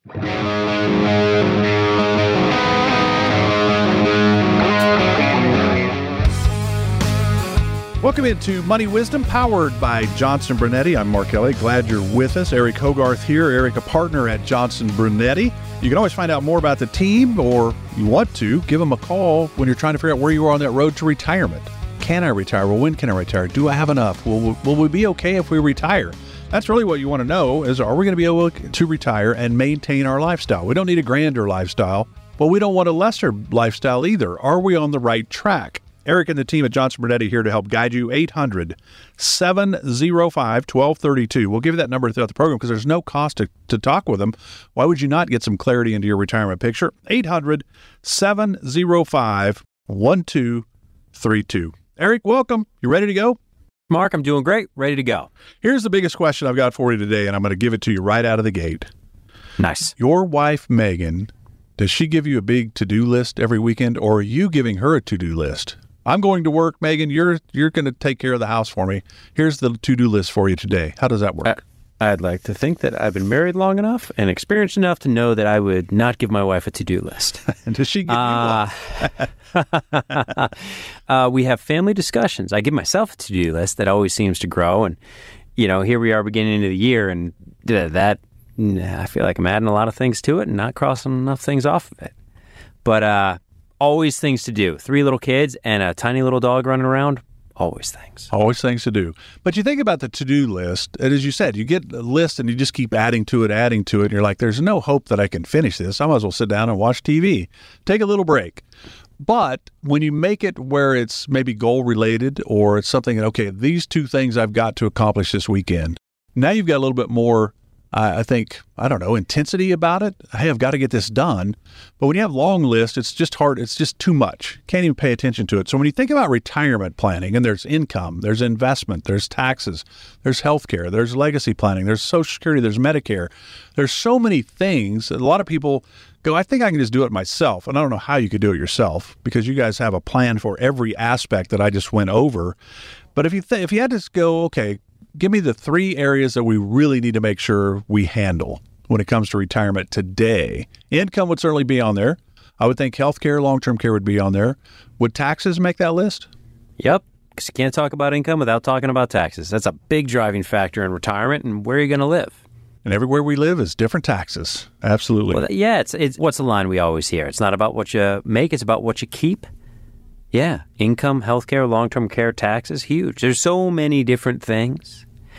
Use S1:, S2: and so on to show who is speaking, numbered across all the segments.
S1: Welcome into Money Wisdom, powered by Johnson Brunetti. I'm Mark Elliott. Glad you're with us. Eric Hogarth here. Eric, a partner at Johnson Brunetti. You can always find out more about the team, or you want to, give them a call when you're trying to figure out where you are on that road to retirement. Can I retire? Well, when can I retire? Do I have enough? Will we be okay if we retire? That's really what you want to know is, are we going to be able to retire and maintain our lifestyle? We don't need a grander lifestyle, but we don't want a lesser lifestyle either. Are we on the right track? Eric and the team at Johnson Brunetti here to help guide you. 800-705-1232. We'll give you that number throughout the program because there's no cost to talk with them. Why would you not get some clarity into your retirement picture? 800-705-1232. Eric, welcome. You ready to go?
S2: Mark, I'm doing great. Ready to go.
S1: Here's the biggest question I've got for you today, and I'm going to give it to you right out of the gate.
S2: Nice.
S1: Your wife, Megan, does she give you a big to-do list every weekend, or are you giving her a to-do list? I'm going to work, Megan. You're going to take care of the house for me. Here's the to-do list for you today. How does that work?
S2: I'd like to think that I've been married long enough and experienced enough to know that I would not give my wife a to-do list.
S1: And does she give you one?
S2: We have family discussions. I give myself a to-do list that always seems to grow. And, here we are beginning of the year, and that I feel like I'm adding a lot of things to it and not crossing enough things off of it. But always things to do. 3 little kids and a tiny little dog running around. Always things.
S1: Always things to do. But you think about the to-do list, and as you said, you get a list and you just keep adding to it, and you're like, there's no hope that I can finish this. I might as well sit down and watch TV. Take a little break. But when you make it where it's maybe goal-related, or it's something that, okay, these 2 things I've got to accomplish this weekend, now you've got a little bit more, intensity about it. Hey, I've got to get this done. But when you have long lists, it's just hard. It's just too much. Can't even pay attention to it. So when you think about retirement planning, and there's income, there's investment, there's taxes, there's healthcare, there's legacy planning, there's Social Security, there's Medicare. There's so many things. A lot of people go, I think I can just do it myself. And I don't know how you could do it yourself, because you guys have a plan for every aspect that I just went over. But if you had to go, okay, give me the 3 areas that we really need to make sure we handle when it comes to retirement today. Income would certainly be on there. I would think healthcare, long-term care would be on there. Would taxes make that list?
S2: Yep, because you can't talk about income without talking about taxes. That's a big driving factor in retirement and where you're going to live.
S1: And everywhere we live is different taxes. Absolutely.
S2: Well, yeah, it's what's the line we always hear? It's not about what you make, it's about what you keep. Yeah, income, healthcare, long-term care, taxes, huge. There's so many different things.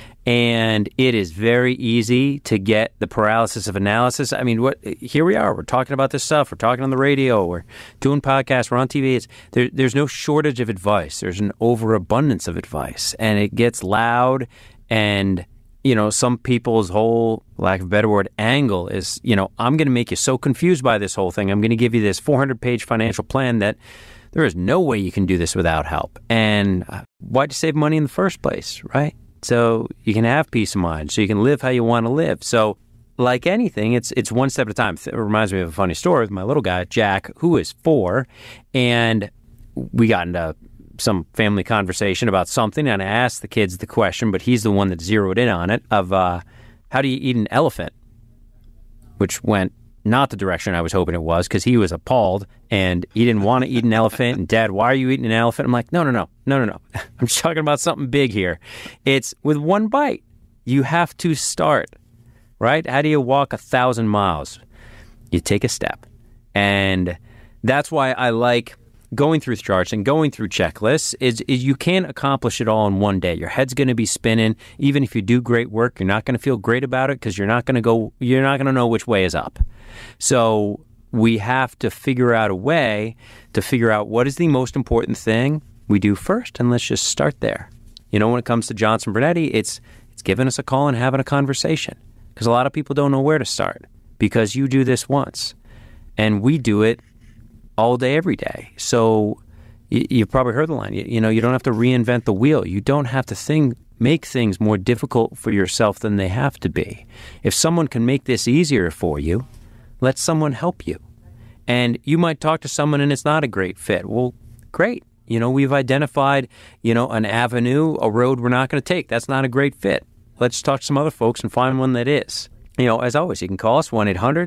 S2: And it is very easy to get the paralysis of analysis. I mean, here we are. We're talking about this stuff. We're talking on the radio. We're doing podcasts. We're on TV. There's no shortage of advice. There's an overabundance of advice. And it gets loud. And, some people's whole, lack of a better word, angle is, I'm going to make you so confused by this whole thing. I'm going to give you this 400-page financial plan that there is no way you can do this without help. And why'd you save money in the first place, right? So you can have peace of mind, so you can live how you want to live. So like anything, it's one step at a time. It reminds me of a funny story with my little guy, Jack, who is 4, and we got into some family conversation about something, and I asked the kids the question, but he's the one that zeroed in on it, of how do you eat an elephant? Which went not the direction I was hoping it was, because he was appalled, and he didn't want to eat an elephant. And, Dad, why are you eating an elephant? I'm like, no. I'm just talking about something big here. It's with one bite. You have to start, right? How do you walk 1,000 miles? You take a step. And that's why I like going through charts and going through checklists is you can't accomplish it all in one day. Your head's going to be spinning. Even if you do great work, you're not going to feel great about it because you're not going to know which way is up. So we have to figure out a way to figure out what is the most important thing we do first, and let's just start there. When it comes to Johnson Brunetti, it's giving us a call and having a conversation, because a lot of people don't know where to start, because you do this once and we do it all day, every day. So you've probably heard the line, you don't have to reinvent the wheel. You don't have to make things more difficult for yourself than they have to be. If someone can make this easier for you, let someone help you. And you might talk to someone and it's not a great fit. Well, great. We've identified, an avenue, a road we're not going to take. That's not a great fit. Let's talk to some other folks and find one that is. As always, you can call us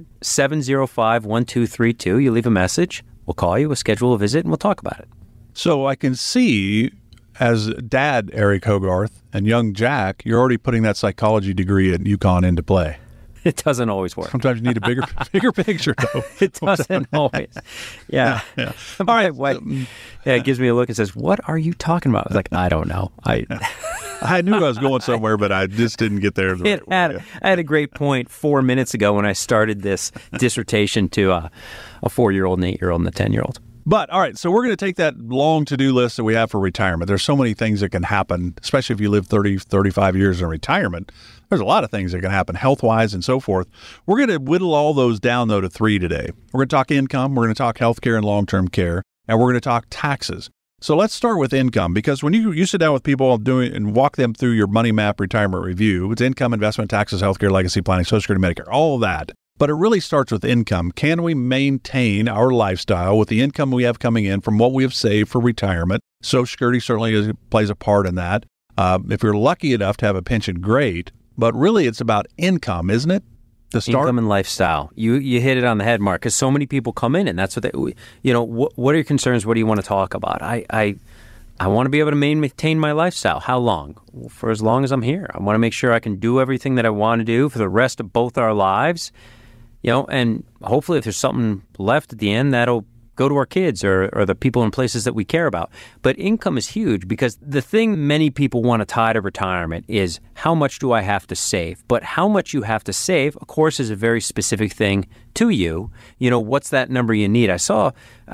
S2: 1-800-705-1232. You leave a message. We'll call you. We'll schedule a visit, and we'll talk about it.
S1: So I can see, as Dad Eric Hogarth and young Jack, you're already putting that psychology degree at UConn into play.
S2: It doesn't always work.
S1: Sometimes you need a bigger picture, though.
S2: It doesn't always. Yeah. All right. It gives me a look and says, "What are you talking about?" I was like, "I don't know." I
S1: knew I was going somewhere, but I just didn't get there.
S2: I had a great point 4 minutes ago when I started this dissertation to a 4-year-old, an 8-year-old, and a 10-year-old.
S1: But, all right, so we're going to take that long to-do list that we have for retirement. There's so many things that can happen, especially if you live 30, 35 years in retirement. There's a lot of things that can happen health-wise and so forth. We're going to whittle all those down, though, to 3 today. We're going to talk income, we're going to talk healthcare and long-term care, and we're going to talk taxes. So let's start with income, because when you sit down with people and walk them through your money map retirement review, it's income, investment, taxes, healthcare, legacy planning, Social Security, Medicare, all of that. But it really starts with income. Can we maintain our lifestyle with the income we have coming in from what we have saved for retirement? Social Security certainly plays a part in that. If you're lucky enough to have a pension, great. But really, it's about income, isn't it? The start?
S2: Income and lifestyle. You hit it on the head, Mark, because so many people come in, and that's what they, what are your concerns? What do you want to talk about? I want to be able to maintain my lifestyle. How long? Well, for as long as I'm here. I want to make sure I can do everything that I want to do for the rest of both our lives. And hopefully if there's something left at the end, that'll go to our kids or the people in places that we care about. But income is huge, because the thing many people want to tie to retirement is, how much do I have to save? But how much you have to save, of course, is a very specific thing to you. What's that number you need? I saw,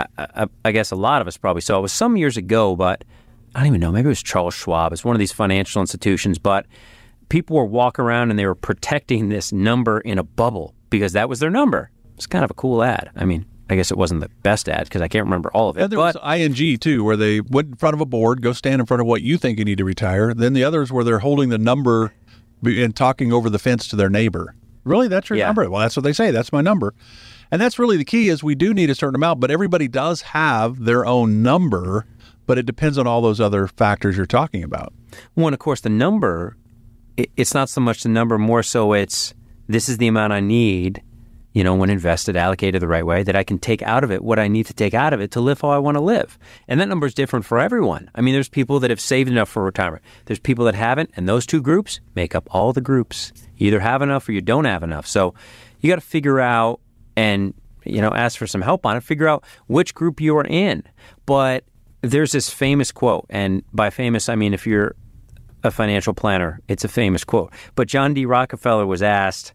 S2: I guess a lot of us probably saw, it was some years ago, but I don't even know, maybe it was Charles Schwab. It's one of these financial institutions, but people were walking around and they were protecting this number in a bubble, because that was their number. It's kind of a cool ad. I mean, I guess it wasn't the best ad because I can't remember all of it.
S1: And there was ING, too, where they went in front of a board, go stand in front of what you think you need to retire. Then the others where they're holding the number and talking over the fence to their neighbor. Really? That's your number? Well, that's what they say. That's my number. And that's really the key, is we do need a certain amount, but everybody does have their own number, but it depends on all those other factors you're talking about.
S2: Well, and of course, the number, it's not so much the number, more so it's, this is the amount I need, when invested, allocated the right way, that I can take out of it what I need to take out of it to live how I want to live. And that number is different for everyone. I mean, there's people that have saved enough for retirement. There's people that haven't, and those two groups make up all the groups. You either have enough or you don't have enough. So you got to figure out and, ask for some help on it, figure out which group you are in. But there's this famous quote, and by famous, I mean if you're a financial planner, it's a famous quote. But John D. Rockefeller was asked,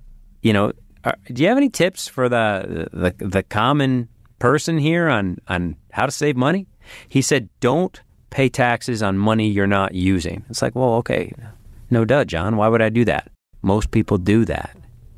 S2: do you have any tips for the common person here on how to save money? He said, don't pay taxes on money you're not using. It's like, well, okay, no duh, John. Why would I do that? Most people do that.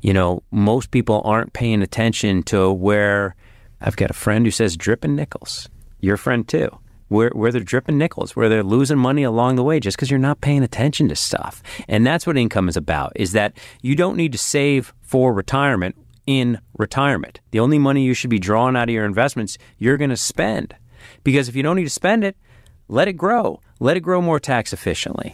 S2: Most people aren't paying attention to where, I've got a friend who says dripping nickels. Your friend too. Where they're dripping nickels, where they're losing money along the way just because you're not paying attention to stuff. And that's what income is about, is that you don't need to save for retirement in retirement. The only money you should be drawing out of your investments, you're going to spend. Because if you don't need to spend it, let it grow. Let it grow more tax efficiently.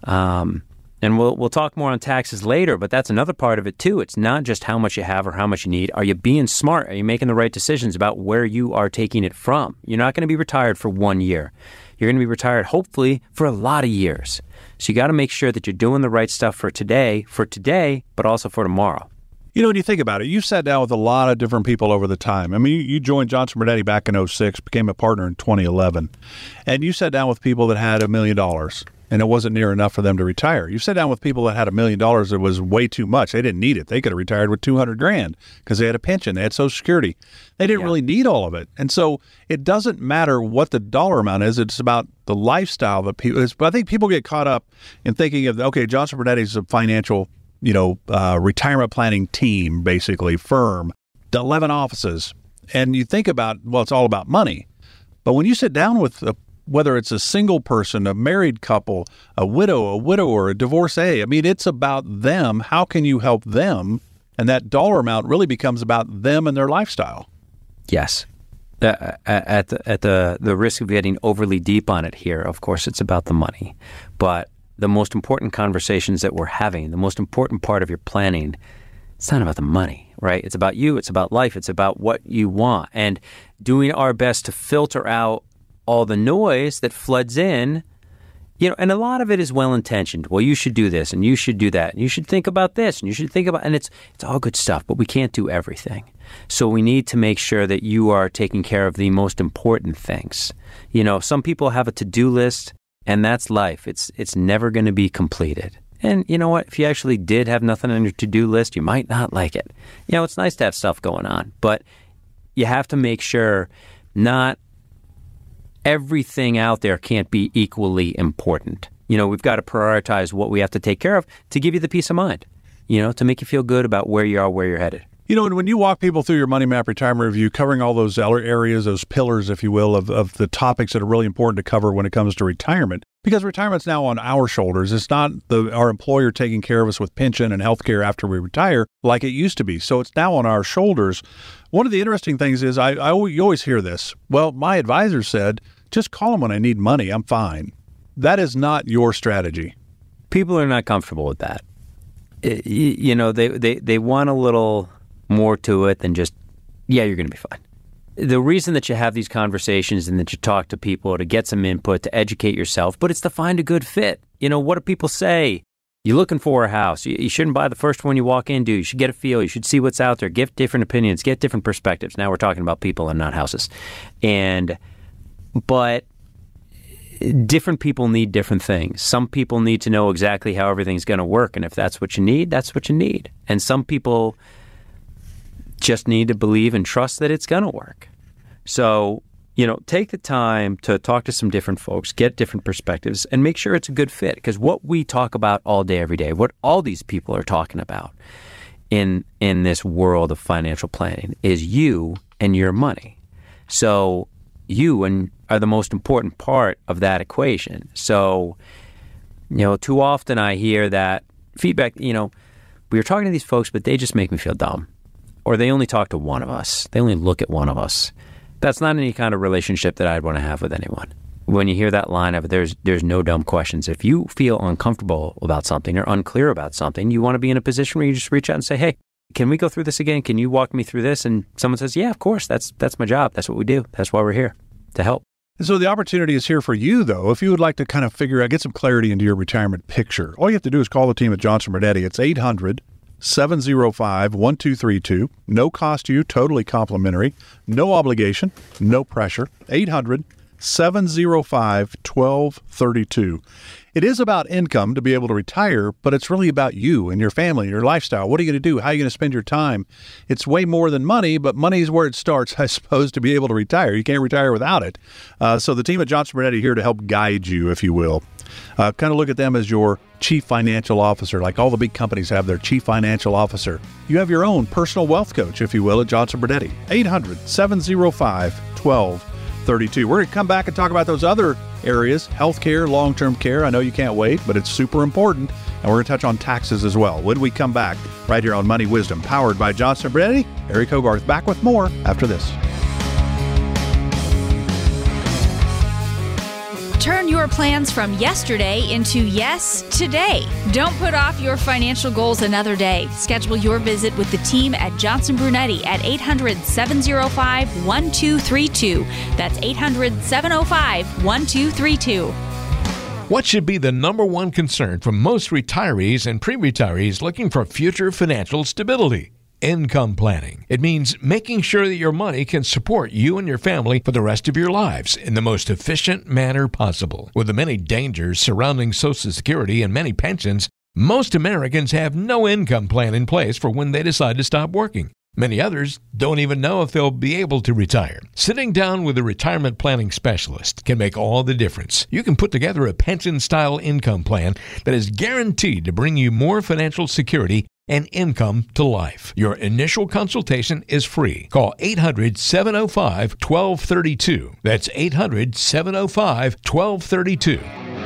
S2: And we'll talk more on taxes later, but that's another part of it too. It's not just how much you have or how much you need. Are you being smart? Are you making the right decisions about where you are taking it from? You're not going to be retired for 1 year. You're going to be retired, hopefully, for a lot of years. So you got to make sure that you're doing the right stuff for today, but also for tomorrow.
S1: When you think about it, you sat down with a lot of different people over the time. I mean, you joined Johnson Bernetti back in 2006, became a partner in 2011, and you sat down with people that had $1 million, and it wasn't near enough for them to retire. You sat down with people that had $1 million that was way too much. They didn't need it. They could have retired with $200,000 because they had a pension, they had Social Security. They didn't really need all of it, and so it doesn't matter what the dollar amount is. It's about the lifestyle that people. I think people get caught up in thinking of, okay, Johnson Bernetti is a financial retirement planning team, basically, firm, 11 offices. And you think about, well, it's all about money. But when you sit down with whether it's a single person, a married couple, a widow, a widower, a divorcee, I mean, it's about them. How can you help them? And that dollar amount really becomes about them and their lifestyle.
S2: Yes. At the risk of getting overly deep on it here, of course, it's about the money. But the most important conversations that we're having, the most important part of your planning it's not about the money, right? It's about you. It's about life. It's about what you want. And doing our best to filter out all the noise that floods in, and a lot of it is well-intentioned. Well, you should do this and you should do that. And you should think about this and you should think about, and it's all good stuff, but we can't do everything. So we need to make sure that you are taking care of the most important things. Some people have a to-do list and that's life. It's never going to be completed. And you know what? If you actually did have nothing on your to-do list, you might not like it. It's nice to have stuff going on, but you have to make sure not everything out there can't be equally important. We've got to prioritize what we have to take care of to give you the peace of mind, to make you feel good about where you are, where you're headed.
S1: And when you walk people through your Money Map Retirement Review, covering all those areas, those pillars, if you will, of the topics that are really important to cover when it comes to retirement, because retirement's now on our shoulders. It's not our employer taking care of us with pension and health care after we retire like it used to be. So it's now on our shoulders. One of the interesting things is you always hear this. Well, my advisor said, just call them when I need money. I'm fine. That is not your strategy.
S2: People are not comfortable with that. They want a little more to it than just, you're going to be fine. The reason that you have these conversations and that you talk to people to get some input, to educate yourself, but it's to find a good fit. What do people say? You're looking for a house. You shouldn't buy the first one you walk into. You should get a feel. You should see what's out there. Get different opinions. Get different perspectives. Now we're talking about people and not houses. But different people need different things. Some people need to know exactly how everything's going to work. And if that's what you need, that's what you need. And some people just need to believe and trust that it's going to work. So, take the time to talk to some different folks, get different perspectives, and make sure it's a good fit. Because what we talk about all day, every day, what all these people are talking about in this world of financial planning is you and your money. So you are the most important part of that equation. So, too often I hear that feedback, we were talking to these folks, but they just make me feel dumb. Or they only talk to one of us. They only look at one of us. That's not any kind of relationship that I'd want to have with anyone. When you hear that line of there's no dumb questions. If you feel uncomfortable about something or unclear about something, you want to be in a position where you just reach out and say, hey, can we go through this again? Can you walk me through this? And someone says, yeah, of course. That's my job. That's what we do. That's why we're here, to help.
S1: And so the opportunity is here for you, though. If you would like to kind of figure out, get some clarity into your retirement picture, all you have to do is call the team at Johnson Brunetti. It's 800-705-1232. No cost to you, totally complimentary. No obligation, no pressure. 800-705-1232. It is about income to be able to retire, but it's really about you and your family and your lifestyle. What are you going to do? How are you going to spend your time? It's way more than money, but money is where it starts, I suppose, to be able to retire. You can't retire without it. So the team at Johnson Brunetti here to help guide you, if you will. Kind of look at them as your chief financial officer, like all the big companies have their chief financial officer. You have your own personal wealth coach, if you will, at Johnson Brunetti. 800-705-1232. We're going to come back and talk about those other areas, healthcare, long-term care. I know you can't wait, but it's super important. And we're going to touch on taxes as well when we come back right here on Money Wisdom, powered by Johnson Brunetti. Eric Hogarth back with more after this.
S3: Turn your plans from yesterday into yes today. Don't put off your financial goals another day. Schedule your visit with the team at Johnson Brunetti at 800-705-1232. That's 800-705-1232.
S4: What should be the number one concern for most retirees and pre-retirees looking for future financial stability? Income planning. It means making sure that your money can support you and your family for the rest of your lives in the most efficient manner possible. With the many dangers surrounding Social Security and many pensions, most Americans have no income plan in place for when they decide to stop working. Many others don't even know if they'll be able to retire. Sitting down with a retirement planning specialist can make all the difference. You can put together a pension-style income plan that is guaranteed to bring you more financial security and income to life. Your initial consultation is free. Call 800-705-1232. That's 800-705-1232.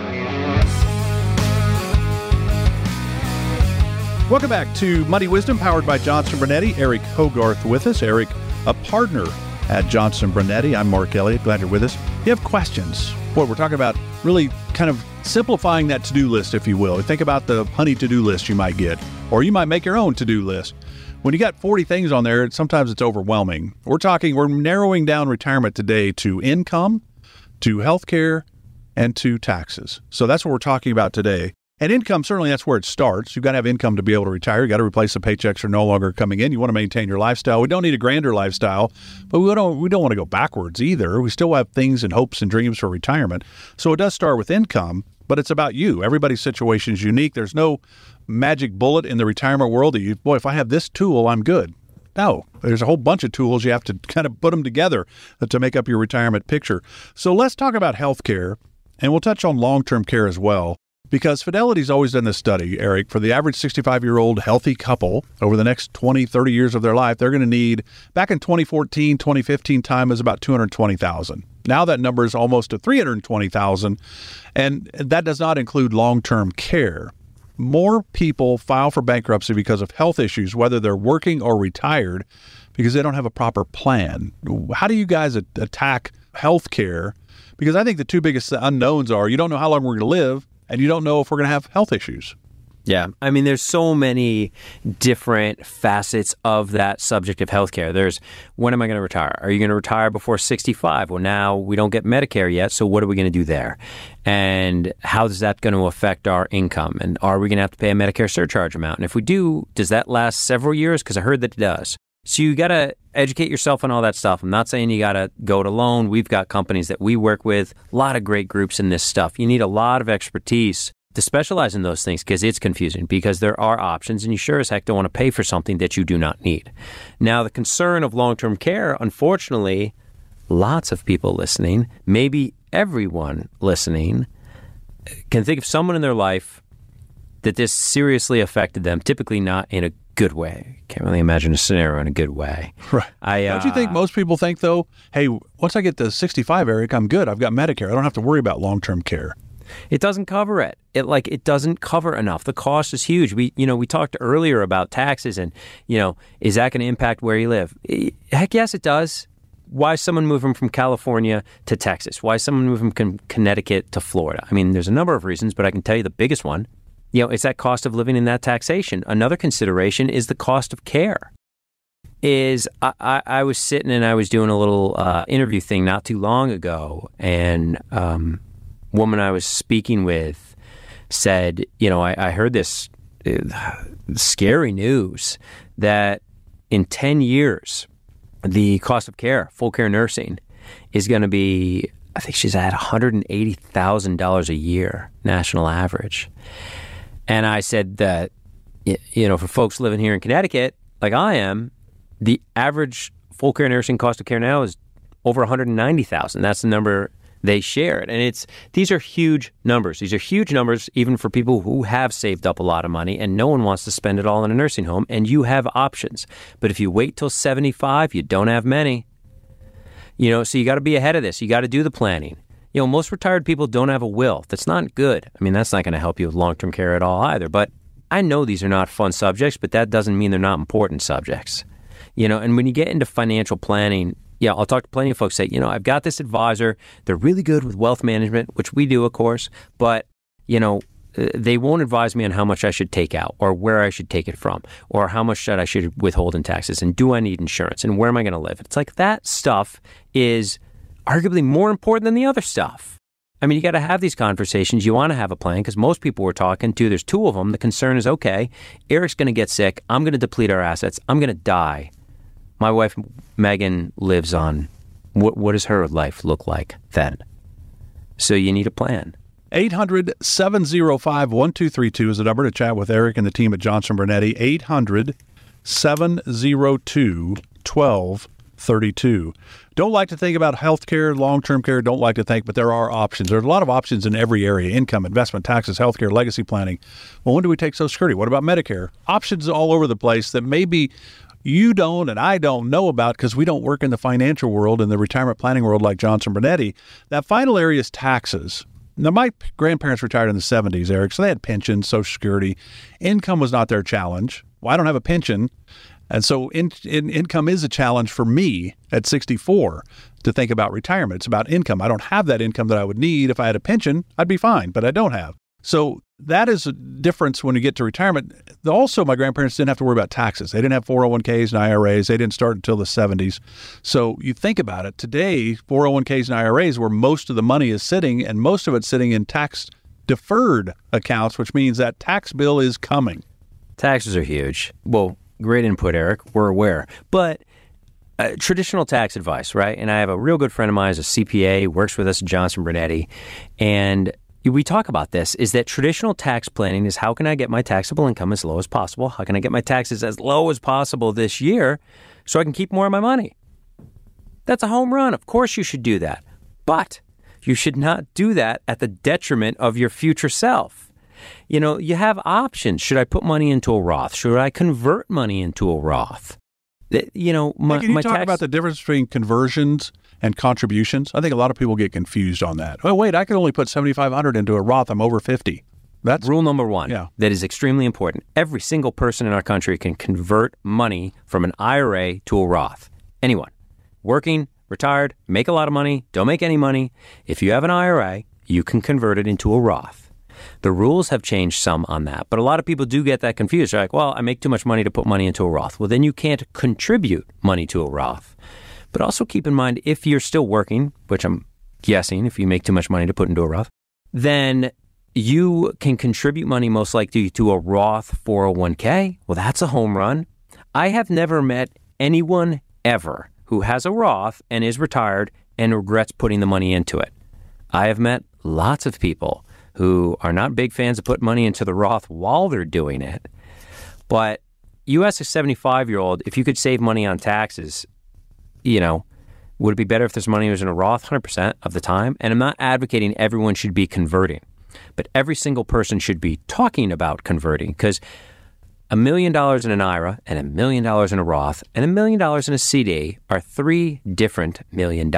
S1: Welcome back to Money Wisdom, powered by Johnson Brunetti. Eric Hogarth with us. Eric, a partner at Johnson Brunetti. I'm Mark Elliott. Glad you're with us. If you have questions, we're talking about really kind of simplifying that to-do list, if you will. Think about the honey to-do list you might get, or you might make your own to-do list. When you got 40 things on there, sometimes it's overwhelming. We're narrowing down retirement today to income, to healthcare, and to taxes. So that's what we're talking about today. And income, certainly that's where it starts. You've got to have income to be able to retire. You've got to replace the paychecks that are no longer coming in. You want to maintain your lifestyle. We don't need a grander lifestyle, but we don't want to go backwards either. We still have things and hopes and dreams for retirement. So it does start with income, but it's about you. Everybody's situation is unique. There's no magic bullet in the retirement world that if I have this tool, I'm good. No, there's a whole bunch of tools. You have to kind of put them together to make up your retirement picture. So let's talk about healthcare, and we'll touch on long-term care as well. Because Fidelity's always done this study, Eric, for the average 65-year-old healthy couple over the next 20, 30 years of their life, they're going to need, back in 2014, 2015 time, is about $220,000. Now that number is almost to $320,000, and that does not include long-term care. More people file for bankruptcy because of health issues, whether they're working or retired, because they don't have a proper plan. How do you guys attack health care? Because I think the two biggest unknowns are you don't know how long we're going to live, and you don't know if we're going to have health issues.
S2: Yeah. I mean, there's so many different facets of that subject of healthcare. There's, when am I going to retire? Are you going to retire before 65? Well, now we don't get Medicare yet, so what are we going to do there? And how is that going to affect our income? And are we going to have to pay a Medicare surcharge amount? And if we do, does that last several years? Because I heard that it does. So you got to educate yourself on all that stuff. I'm not saying you got to go it alone. We've got companies that we work with, a lot of great groups in this stuff. You need a lot of expertise to specialize in those things because it's confusing, because there are options and you sure as heck don't want to pay for something that you do not need. Now, the concern of long-term care, unfortunately, lots of people listening, maybe everyone listening, can think of someone in their life that this seriously affected them, typically not in a good way. Can't really imagine a scenario in a good way.
S1: Right. Don't you think most people think, though, hey, once I get to 65, Eric, I'm good. I've got Medicare. I don't have to worry about long-term care.
S2: It doesn't cover it. It doesn't cover enough. The cost is huge. We talked earlier about taxes and, is that going to impact where you live? Heck yes, it does. Why is someone moving from California to Texas? Why is someone moving from Connecticut to Florida? I mean, there's a number of reasons, but I can tell you the biggest one. It's that cost of living and that taxation. Another consideration is the cost of care. I was sitting and I was doing a little interview thing not too long ago, and woman I was speaking with said, I heard this scary news that in 10 years, the cost of care, full care nursing, is going to be, I think she's at $180,000 a year, national average. And I said that, for folks living here in Connecticut, like I am, the average full care nursing cost of care now is over $190,000. That's the number they shared. And these are huge numbers. These are huge numbers even for people who have saved up a lot of money, and no one wants to spend it all in a nursing home, and you have options. But if you wait till 75, you don't have many. So you got to be ahead of this. You got to do the planning. Most retired people don't have a will. That's not good. I mean, that's not going to help you with long-term care at all either. But I know these are not fun subjects, but that doesn't mean they're not important subjects. And when you get into financial planning, I'll talk to plenty of folks say, I've got this advisor. They're really good with wealth management, which we do, of course. But, they won't advise me on how much I should take out or where I should take it from or how much I should withhold in taxes and do I need insurance and where am I going to live? It's like that stuff is arguably more important than the other stuff. I mean, you got to have these conversations. You want to have a plan because most people we're talking to, there's two of them. The concern is, okay, Eric's going to get sick. I'm going to deplete our assets. I'm going to die. My wife, Megan, lives on, what does her life look like then? So you need a plan.
S1: 800-705-1232 is the number to chat with Eric and the team at Johnson Brunetti. 800-702-1232. Don't like to think about healthcare, long-term care, don't like to think, but there are options. There's a lot of options in every area: income, investment, taxes, healthcare, legacy planning. Well, when do we take Social Security? What about Medicare? Options all over the place that maybe you don't and I don't know about because we don't work in the financial world, in the retirement planning world like Johnson Brunetti. That final area is taxes. Now, my grandparents retired in the 70s, Eric, so they had pensions, Social Security. Income was not their challenge. Well, I don't have a pension. And so income is a challenge for me at 64 to think about retirement. It's about income. I don't have that income that I would need. If I had a pension, I'd be fine, but I don't have. So that is a difference when you get to retirement. Also, my grandparents didn't have to worry about taxes. They didn't have 401ks and IRAs. They didn't start until the 70s. So you think about it. Today, 401ks and IRAs, where most of the money is sitting, and most of it's sitting in tax-deferred accounts, which means that tax bill is coming.
S2: Taxes are huge. Well, great input, Eric. We're aware. But traditional tax advice, right? And I have a real good friend of mine who's a CPA, works with us at Johnson Brunetti, and we talk about this, is that traditional tax planning is how can I get my taxable income as low as possible? How can I get my taxes as low as possible this year so I can keep more of my money? That's a home run. Of course you should do that. But you should not do that at the detriment of your future self. You know, you have options. Should I put money into a Roth? Should I convert money into a Roth? You know,
S1: can you talk about the difference between conversions and contributions? I think a lot of people get confused on that. Oh, wait, I can only put $7,500 into a Roth. I'm over 50. That's
S2: rule number one. Yeah. That is extremely important. Every single person in our country can convert money from an IRA to a Roth. Anyone. Working, retired, make a lot of money, don't make any money. If you have an IRA, you can convert it into a Roth. The rules have changed some on that, but a lot of people do get that confused. They're like, well, I make too much money to put money into a Roth. Well, then you can't contribute money to a Roth. But also keep in mind, if you're still working, which I'm guessing if you make too much money to put into a Roth, then you can contribute money most likely to a Roth 401k. Well, that's a home run. I have never met anyone ever who has a Roth and is retired and regrets putting the money into it. I have met lots of people who are not big fans of putting money into the Roth while they're doing it. But you ask a 75-year-old, if you could save money on taxes, you know, would it be better if this money was in a Roth 100% of the time? And I'm not advocating everyone should be converting, but every single person should be talking about converting, because $1 million in an IRA and $1 million in a Roth and $1 million in a CD are three different $1 million.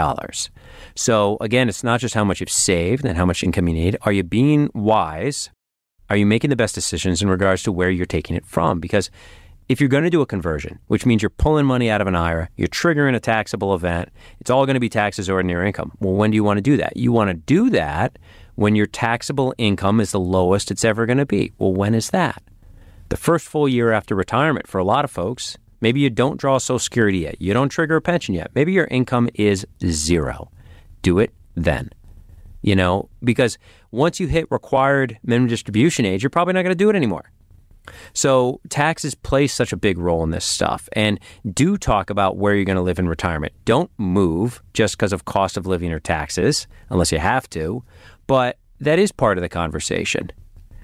S2: So again, it's not just how much you've saved and how much income you need. Are you being wise? Are you making the best decisions in regards to where you're taking it from? Because if you're going to do a conversion, which means you're pulling money out of an IRA, you're triggering a taxable event, it's all going to be taxed as ordinary income. Well, when do you want to do that? You want to do that when your taxable income is the lowest it's ever going to be. Well, when is that? The first full year after retirement for a lot of folks. Maybe you don't draw Social Security yet. You don't trigger a pension yet. Maybe your income is zero. Do it then. You know, because once you hit required minimum distribution age, you're probably not going to do it anymore. So taxes play such a big role in this stuff. And do talk about where you're going to live in retirement. Don't move just because of cost of living or taxes, unless you have to. But that is part of the conversation.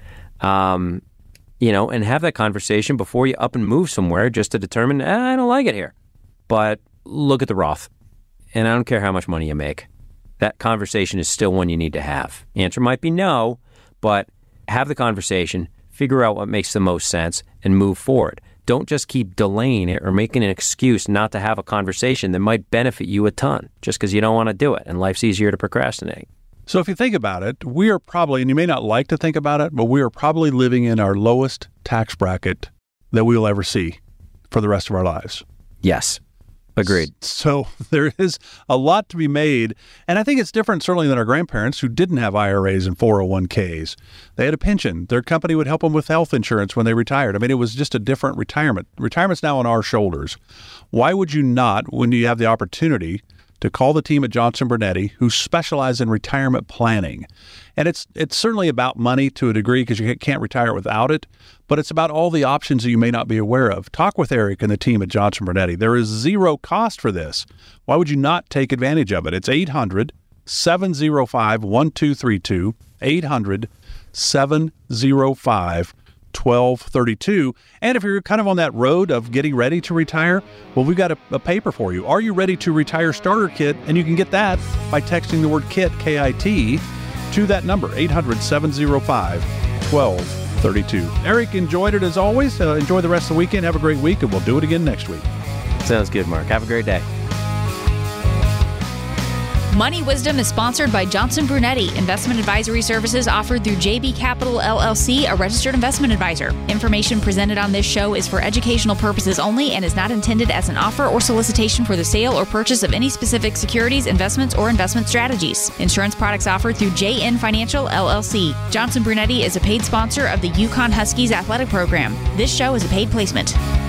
S2: You know, and have that conversation before you up and move somewhere just to determine, I don't like it here. But look at the Roth. And I don't care how much money you make. That conversation is still one you need to have. The answer might be no, but have the conversation, figure out what makes the most sense, and move forward. Don't just keep delaying it or making an excuse not to have a conversation that might benefit you a ton just because you don't want to do it and life's easier to procrastinate.
S1: So if you think about it, we are probably, and you may not like to think about it, but we are probably living in our lowest tax bracket that we will ever see for the rest of our lives.
S2: Yes. Agreed.
S1: So there is a lot to be made. And I think it's different certainly than our grandparents who didn't have IRAs and 401ks. They had a pension. Their company would help them with health insurance when they retired. I mean, it was just a different retirement. Retirement's now on our shoulders. Why would you not, when you have the opportunity, to call the team at Johnson Brunetti, who specialize in retirement planning? And it's certainly about money to a degree because you can't retire without it, but it's about all the options that you may not be aware of. Talk with Eric and the team at Johnson Brunetti. There is zero cost for this. Why would you not take advantage of it? It's 800-705-1232, 800-705-1232. And if you're kind of on that road of getting ready to retire, well, we've got a paper for you. Are you ready to retire starter kit? And you can get that by texting the word KIT, K-I-T, to that number, 800-705-1232. Eric, enjoyed it as always. Enjoy the rest of the weekend. Have a great week, and we'll do it again next week.
S2: Sounds good, Mark. Have a great day.
S3: Money Wisdom is sponsored by Johnson Brunetti. Investment advisory services offered through JB Capital LLC, a registered investment advisor. Information presented on this show is for educational purposes only and is not intended as an offer or solicitation for the sale or purchase of any specific securities, investments, or investment strategies. Insurance products offered through JN Financial LLC. Johnson Brunetti is a paid sponsor of the Yukon Huskies athletic program. This show is a paid placement.